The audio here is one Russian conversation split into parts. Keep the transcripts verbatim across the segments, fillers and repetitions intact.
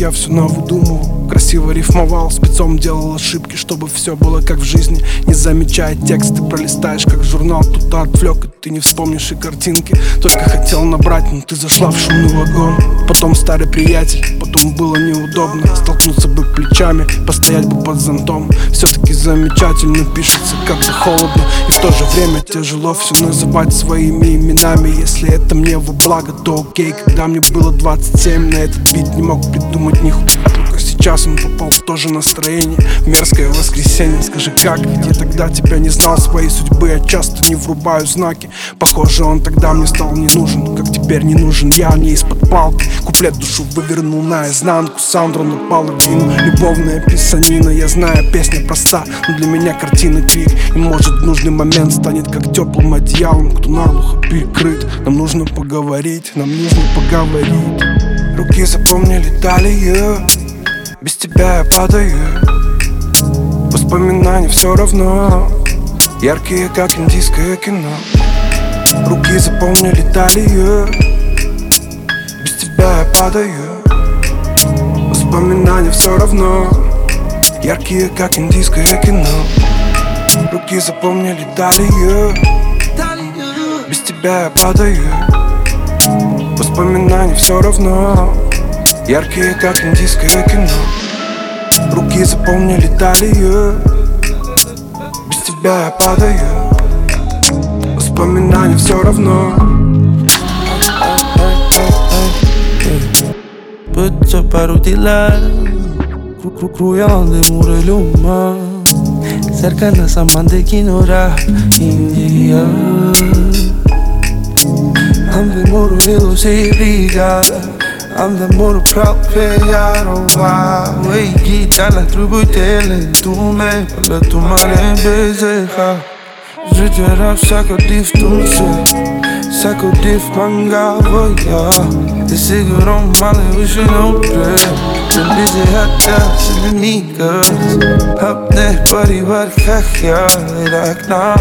я все навыдумывал, красиво рифмовал, спецом делал ошибки, чтобы все было как в жизни. Не замечая текст, ты пролистаешь как журнал, тут отвлек, и ты не вспомнишь и картинки. Только хотел набрать, но ты зашла в шумный вагон. Потом старый приятель, потом было неудобно. Столкнуться бы плечами, постоять бы под зонтом. Все-таки замечательно пишется, как-то холодно, и в то же время тяжело все называть своими именами. Если это мне во благо, то окей. Когда мне было двадцать семь, на этот бит не мог придумать нихуя. Только сейчас он попал в то же настроение, в мерзкое воскресенье. Скажи, как, я тогда тебя не знал, своей судьбы я часто не врубаю знаки. Похоже, он тогда мне стал не нужен, как теперь не нужен я, не из-под палки. Куплет душу вывернул наизнанку, саундра на половину. Любовная писанина, я знаю, песня проста, но для меня картина крик. И может в нужный момент станет как теплым одеялом, кто наглухо перекрыт. Нам нужно поговорить, нам нужно поговорить. Руки запомнили талию, без тебя я падаю. Воспоминания все равно яркие, как индийское кино. Руки запомнили талию, без тебя я падаю. Воспоминания все равно яркие, как индийское кино. Руки запомнили талию, без тебя я падаю. Воспоминания все равно яркие, как индийское кино. Руки запомнили талию, без тебя я падаю. Воспоминания все равно. Băță parutila Cruian de mureluma Cercana sa mandequinora India Am de moro hilo se briga Am de moro proud pe iarova Wey gita la trubutele Tume Pala tumare bezeha Życie sako dif tumse Sako dif manga voya Te sigurom male wishin opre Sen bize hatta sen amigas Hapne parivar khakya irakna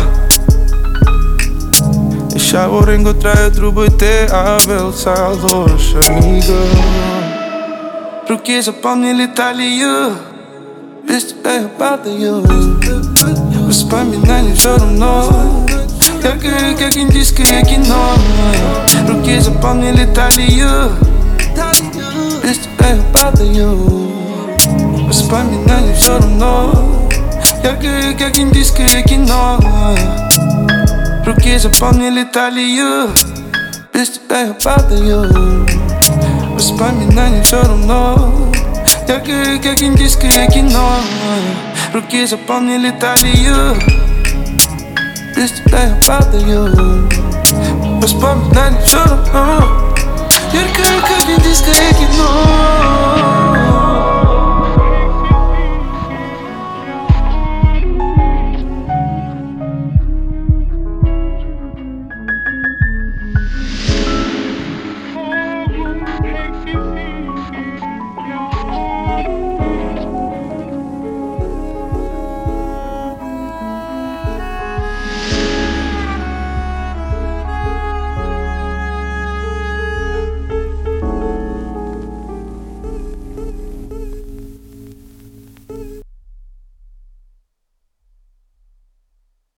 Shavo rengo trae trubute Abel Salvador amiga Ruki zapomnili талию Без тебя я падаю. Воспоминания все равно яркое, как индийское кино. Руки запомнили талию. Без тебя я падаю. Воспоминания все равно яркое, как индийское кино. Руки запомнили талию. Без тебя я падаю. Воспоминания все равно яркое, как индийское кино. Руки запомнили талию. Без тебя я падаю. Воспоминания все равно яркое, как индийское кино.